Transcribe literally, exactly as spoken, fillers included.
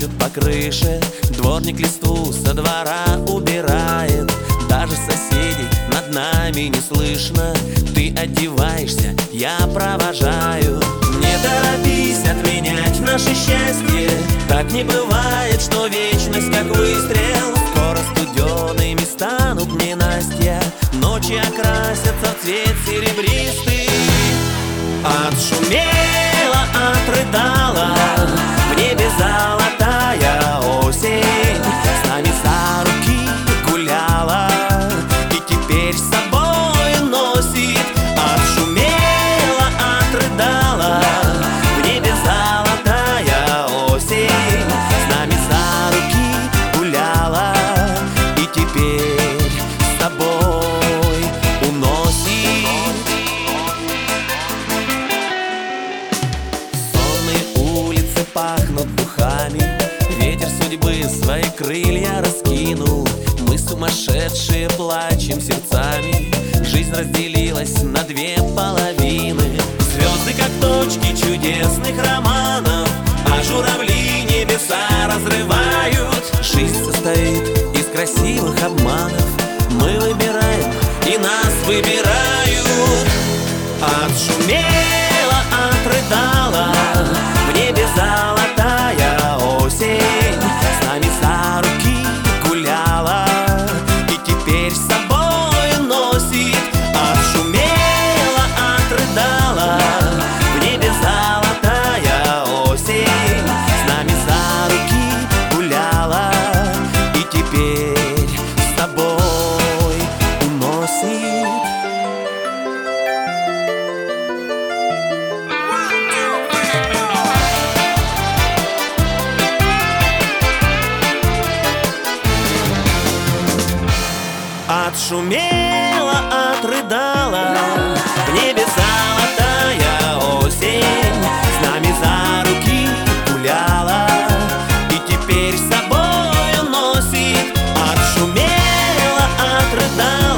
скачут по крыше, дворник листву со двора убирает. Даже соседей над нами не слышно. Ты одеваешься, я провожаю. Не торопись отменять наше счастье. Так не бывает, что вечность как выстрел. Скоро студеными станут ненастья, ночи окрасятся в цвет серебристый. Отшумела, отрыдала, в небе золотая осень. С нами за руки гуляла и теперь с собой носит. Отшумела, отрыдала, в небе золотая осень. С нами за руки гуляла и теперь с собой уносит. Пахнут духами, ветер судьбы свои крылья раскинул. Мы сумасшедшие плачем сердцами, жизнь разделилась на две половины. Звезды как точки чудесных романов, а журавли небеса разрывают. Жизнь состоит из красивых обманов, мы выбираем и нас выбирают. Отшумела, отрыдала, в небе золотая осень. С нами за руки гуляла и теперь с собой носит. Отшумела, отрыдала, в небе золотая осень. С нами за руки гуляла и теперь с тобой уносит. Отшумела, отрыдала, в небе золотая осень. С нами за руки гуляла и теперь с собой носит. Отшумела, отрыдала.